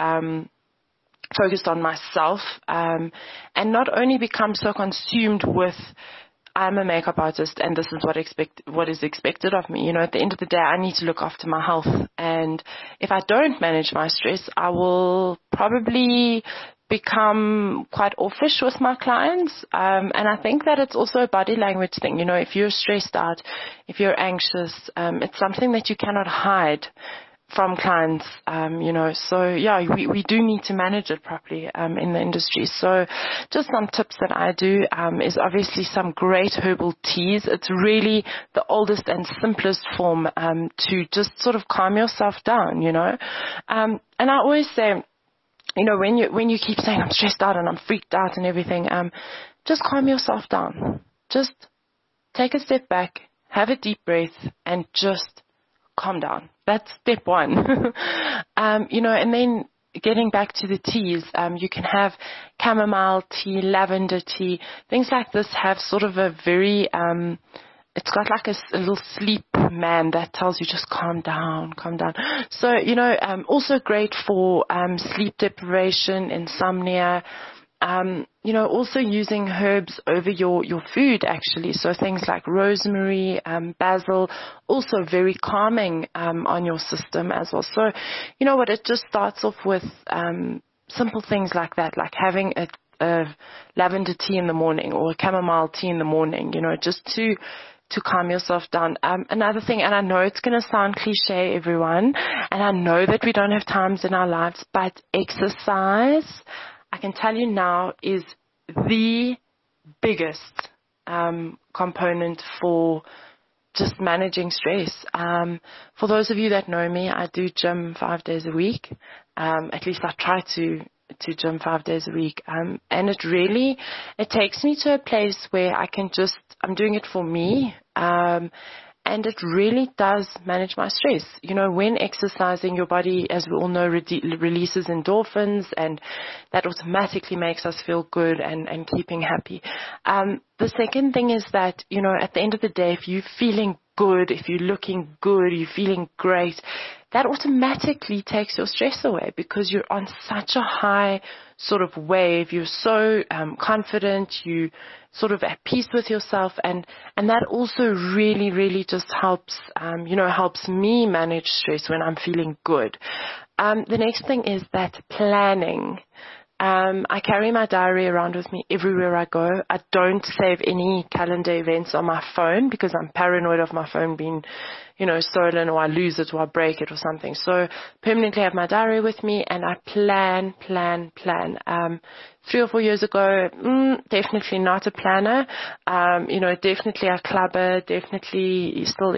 Speaker 8: focused on myself and not only become so consumed with, I'm a makeup artist and this is what is expected of me. You know, at the end of the day, I need to look after my health. And if I don't manage my stress, I will probably become quite offish with my clients. And I think that it's also a body language thing. You know, if you're stressed out, if you're anxious, it's something that you cannot hide from clients, you know, so yeah, we do need to manage it properly in the industry. So just some tips that I do is obviously some great herbal teas. It's really the oldest and simplest form to just sort of calm yourself down, you know. And I always say, you know, when you keep saying I'm stressed out and I'm freaked out and everything, just calm yourself down. Just take a step back, have a deep breath, and just calm down. That's step one. You know, and then getting back to the teas, you can have chamomile tea, lavender tea, things like this have sort of a very, it's got like a little sleep man that tells you just calm down, calm down. So, you know, also great for sleep deprivation, insomnia, you know, also using herbs over your food, actually. So things like rosemary, basil, also very calming on your system as well. So, you know what, it just starts off with simple things like that, like having a lavender tea in the morning or a chamomile tea in the morning, you know, just to calm yourself down. Another thing, and I know it's going to sound cliche, everyone, and I know that we don't have times in our lives, but exercise, I can tell you now, is the biggest component for just managing stress. For those of you that know me, I do gym 5 days a week. At least I try to gym 5 days a week. And it takes me to a place where I'm doing it for me. And it really does manage my stress. You know, when exercising, your body, as we all know, releases endorphins, and that automatically makes us feel good and keeping happy. The second thing is that, you know, at the end of the day, if you're feeling good, if you're looking good, you're feeling great, that automatically takes your stress away because you're on such a high sort of wave. You're so confident, you sort of at peace with yourself, and that also really, really just helps, helps me manage stress when I'm feeling good. The next thing is that planning. I carry my diary around with me everywhere I go. I don't save any calendar events on my phone because I'm paranoid of my phone being, stolen, or I lose it or I break it or something. So permanently have my diary with me, and I plan. 3 or 4 years ago, definitely not a planner. Definitely a clubber, definitely still,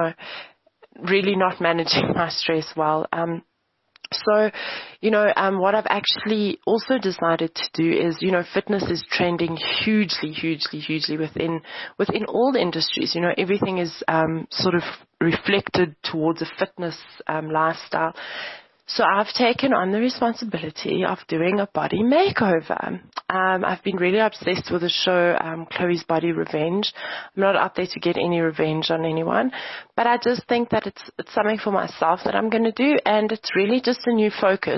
Speaker 8: really not managing my stress well. So, what I've actually also decided to do is, fitness is trending hugely within all the industries. Everything is sort of reflected towards a fitness lifestyle. So I've taken on the responsibility of doing a body makeover. I've been really obsessed with the show Chloe's Body Revenge. I'm not out there to get any revenge on anyone, but I just think that it's something for myself that I'm going to do, and it's really just a new focus.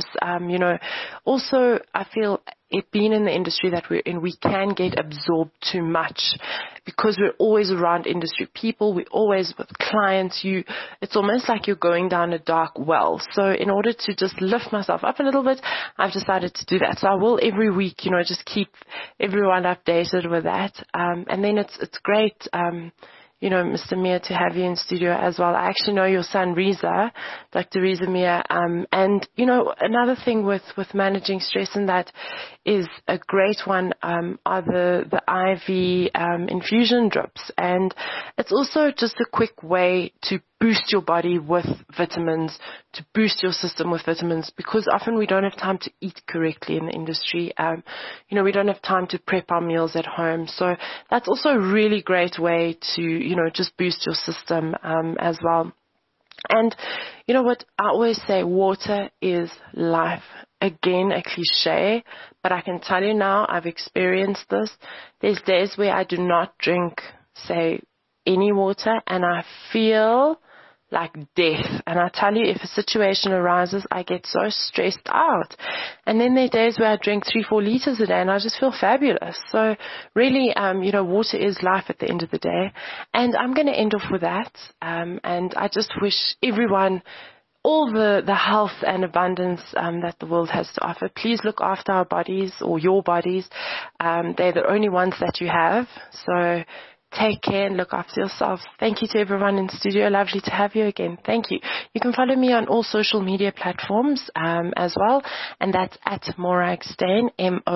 Speaker 8: Also I feel it being in the industry that we're in, we can get absorbed too much because we're always around industry people. We're always with clients. It's almost like you're going down a dark well. So in order to just lift myself up a little bit, I've decided to do that. So I will every week, just keep everyone updated with that. And then it's great, Mr. Mir, to have you in studio as well. I actually know your son, Reza, Dr. Reza Mir. And, another thing with managing stress, and that is a great one, are the IV infusion drips. And it's also just a quick way to boost your body with vitamins, to boost your system with vitamins, because often we don't have time to eat correctly in the industry. We don't have time to prep our meals at home. So that's also a really great way to, just boost your system as well. And you know what? I always say water is life. Again, a cliche, but I can tell you now, I've experienced this. There's days where I do not drink, say, any water, and I feel like death. And I tell you, if a situation arises, I get so stressed out. And then there are days where I drink 3-4 liters a day and I just feel fabulous. So really, water is life at the end of the day. And I'm going to end off with that. And I just wish everyone all the health and abundance that the world has to offer. Please look after our bodies, or your bodies. They're the only ones that you have. So take care and look after yourself. Thank you to everyone in studio. Lovely to have you again. Thank you. You can follow me on all social media platforms as well, and that's at Morag Steyn,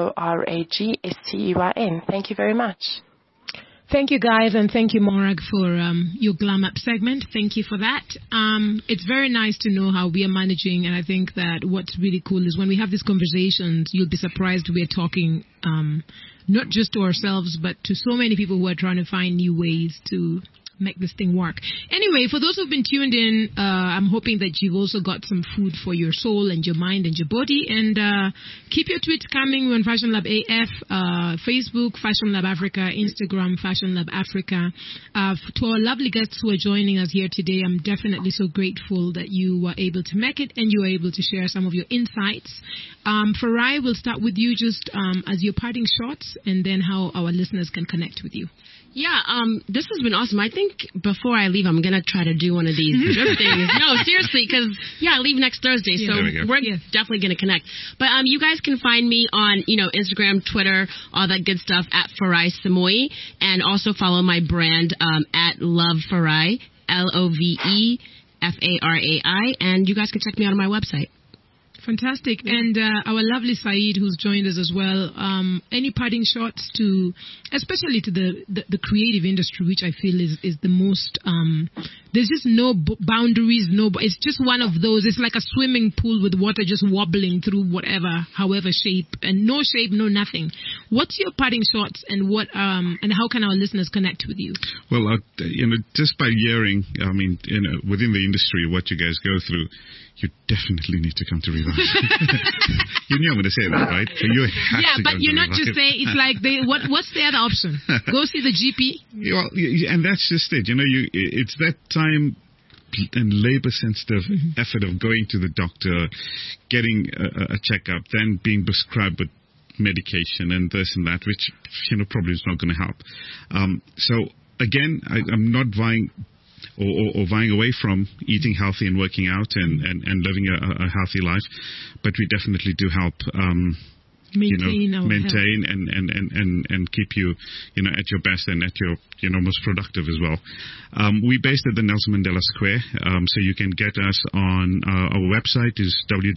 Speaker 8: MORAGSTEYN. Thank you very much.
Speaker 6: Thank you, guys, and thank you, Morag, for your Glam Up segment. Thank you for that. It's very nice to know how we are managing, and I think that what's really cool is when we have these conversations, you'll be surprised we're talking not just to ourselves, but to so many people who are trying to find new ways to make this thing work. Anyway, for those who've been tuned in, I'm hoping that you've also got some food for your soul and your mind and your body. And keep your tweets coming on Fashion Lab AF, Facebook, Fashion Lab Africa, Instagram, Fashion Lab Africa. To our lovely guests who are joining us here today, I'm definitely so grateful that you were able to make it and you were able to share some of your insights. Farai, we'll start with you just as your parting shots, and then how our listeners can connect with you.
Speaker 4: Yeah, this has been awesome. I think before I leave, I'm going to try to do one of these drip things. No, seriously, because, I leave next Thursday, so we're definitely going to connect. But you guys can find me on, Instagram, Twitter, all that good stuff, at Farai Simoe, and also follow my brand at Love Farai, LOVEFARAI, and you guys can check me out on my website.
Speaker 6: Fantastic. And our lovely Saeed, who's joined us as well, any parting shots to, especially to the creative industry, which I feel is the most, there's just no boundaries, it's just one of those, it's like a swimming pool with water just wobbling through whatever, however shape, and no shape, no nothing. What's your parting shots, and what, and how can our listeners connect with you?
Speaker 5: Well, just by hearing, within the industry, what you guys go through, you definitely need to come to Revive. You knew I'm going to say that, right? So you have
Speaker 6: yeah,
Speaker 5: to
Speaker 6: but
Speaker 5: come
Speaker 6: you're
Speaker 5: to
Speaker 6: not
Speaker 5: Revive.
Speaker 6: just saying, it's like, what's the other option? Go see the GP?
Speaker 5: Well, and that's just it. It's that time and labor-sensitive effort of going to the doctor, getting a checkup, then being prescribed with medication and this and that, which, probably is not going to help. So, again, I'm not vying or vying away from eating healthy and working out and living a healthy life, but we definitely do help maintain and keep you at your best and at your most productive as well. We based at the Nelson Mandela Square, so you can get us on our website is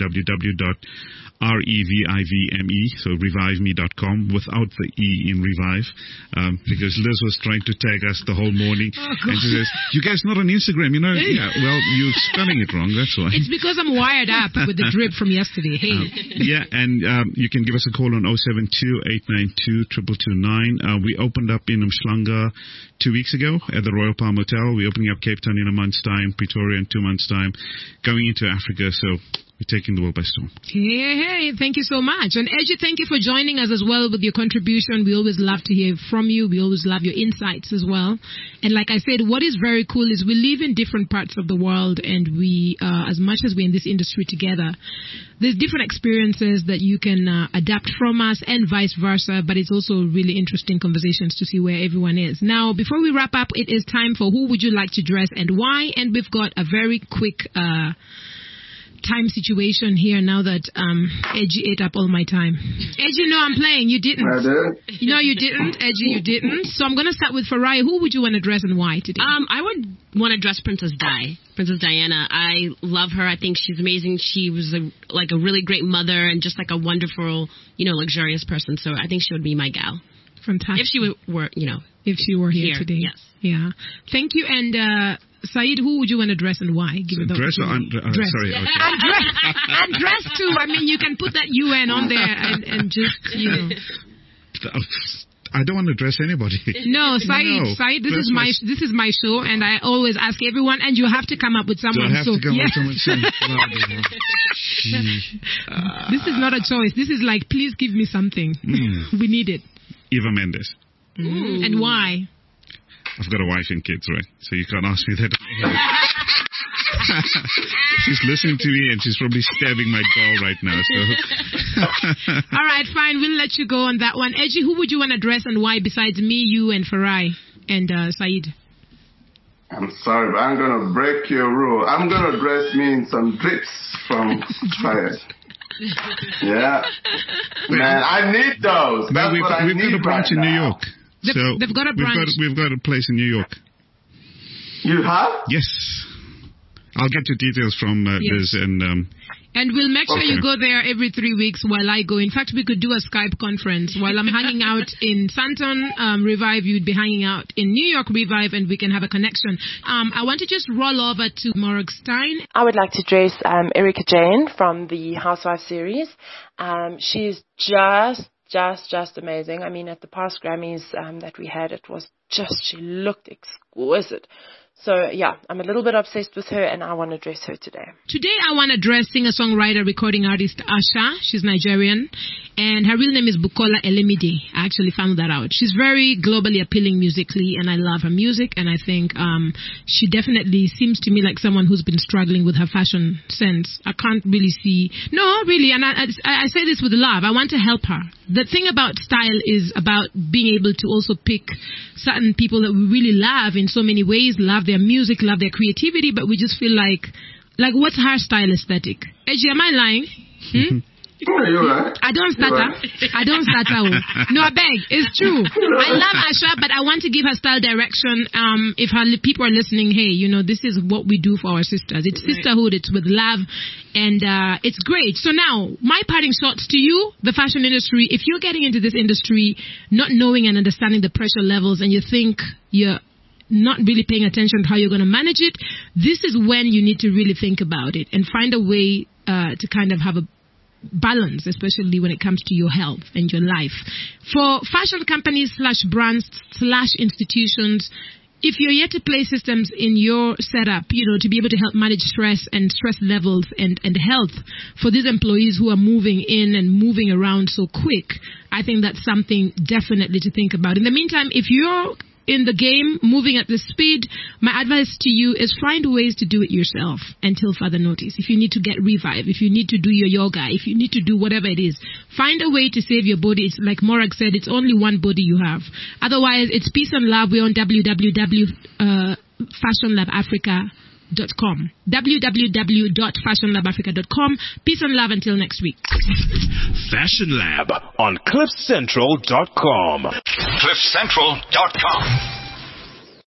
Speaker 5: www.reviveme, so reviveme.com, without the E in revive, because Liz was trying to tag us the whole morning, and she says, "You guys not on Instagram, Yeah, well, you're spelling it wrong, that's why."
Speaker 6: It's because I'm wired up with the drip from yesterday. Hey.
Speaker 5: Yeah, and you can give us a call on 072-892-2229. We opened up in Umhlanga 2 weeks ago at the Royal Palm Hotel. We're opening up Cape Town in a month's time, Pretoria in 2 months' time, going into Africa, so we're taking the world by storm.
Speaker 6: Hey, thank you so much. And Edgy, thank you for joining us as well with your contribution. We always love to hear from you. We always love your insights as well. And like I said, what is very cool is we live in different parts of the world, and we, as much as we're in this industry together, there's different experiences that you can adapt from us and vice versa, but it's also really interesting conversations to see where everyone is. Now, before we wrap up, it is time for Who Would You Like to Dress and Why? And we've got a very quick time situation here now that Edgy ate up all my time. Edgy, no, I'm playing. You didn't.
Speaker 1: I did?
Speaker 6: No, you didn't. Edgy, you didn't. So I'm going to start with Farai. Who would you want to dress and why today?
Speaker 4: I would want to dress Princess Diana. I love her. I think she's amazing. She was a really great mother and just like a wonderful, luxurious person. So I think she would be my gal.
Speaker 6: Fantastic.
Speaker 4: If she were,
Speaker 6: if she were here today.
Speaker 4: Yes.
Speaker 6: Yeah. Thank you. And Saeed, who would you want to dress and why? Give it
Speaker 5: dress or
Speaker 6: dress.
Speaker 5: Sorry. Okay.
Speaker 6: And dress too. I mean, you can put that UN on there and just,
Speaker 5: I don't want to dress anybody.
Speaker 6: No, Saeed, this is my show, and I always ask everyone, and you have to come up with someone.
Speaker 5: Do I have to come up with someone soon?
Speaker 6: This is not a choice. This is like, please give me something. We need it.
Speaker 5: Eva Mendes.
Speaker 6: And why?
Speaker 5: I've got a wife and kids, right? So you can't ask me that. She's listening to me and she's probably stabbing my doll right now. So.
Speaker 6: All right, fine. We'll let you go on that one. Edgy, who would you want to dress and why besides me, you, and Farai and Saeed?
Speaker 1: I'm sorry, but I'm going to break your rule. I'm going to dress me in some drips from Fire. Yeah. Man, I need those. That's
Speaker 5: we've got a branch in New York.
Speaker 6: They've got a branch.
Speaker 5: We've got a place in New York.
Speaker 1: You have?
Speaker 5: Yes. I'll get you details from Liz and
Speaker 6: we'll make sure you go there every 3 weeks while I go. In fact, we could do a Skype conference. While I'm hanging out in Santon Revive, you'd be hanging out in New York Revive, and we can have a connection. I want to just roll over to Morag Stein.
Speaker 8: I would like to dress Erika Jane from the Housewife series. She's just amazing. I mean, at the past Grammys that we had, it was just, she looked exquisite. So, yeah, I'm a little bit obsessed with her, and I want to dress her today.
Speaker 6: Today, I want to dress singer-songwriter, recording artist Asha. She's Nigerian, and her real name is Bukola Elemide. I actually found that out. She's very globally appealing musically, and I love her music, and I think she definitely seems to me like someone who's been struggling with her fashion sense. I can't really see... No, really, and I say this with love. I want to help her. The thing about style is about being able to also pick certain people that we really love in so many ways, love their music, love their creativity, but we just feel like what's her style aesthetic? Edgy, am I lying?
Speaker 1: You're right.
Speaker 6: I don't stutter. I don't stutter. No, I beg. It's true. I love Asha, but I want to give her style direction. If her people are listening, hey, this is what we do for our sisters. It's sisterhood. It's with love. And it's great. So now, my parting shots to you, the fashion industry. If you're getting into this industry, not knowing and understanding the pressure levels, and you think you're not really paying attention to how you're going to manage it, this is when you need to really think about it and find a way to kind of have a balance, especially when it comes to your health and your life. For fashion companies / brands / institutions, if you're yet to place systems in your setup, to be able to help manage stress and stress levels and health for these employees who are moving in and moving around so quick, I think that's something definitely to think about. In the meantime, if you're in the game, moving at the speed, my advice to you is find ways to do it yourself until further notice. If you need to get Revive, if you need to do your yoga, if you need to do whatever it is, find a way to save your body. It's like Morag said, it's only one body you have. Otherwise, it's peace and love. We're on www.fashionlabafrica.com. www.fashionlabafrica.com. Peace and love until next week.
Speaker 2: Fashion Lab on CliffCentral.com.
Speaker 9: CliffCentral.com.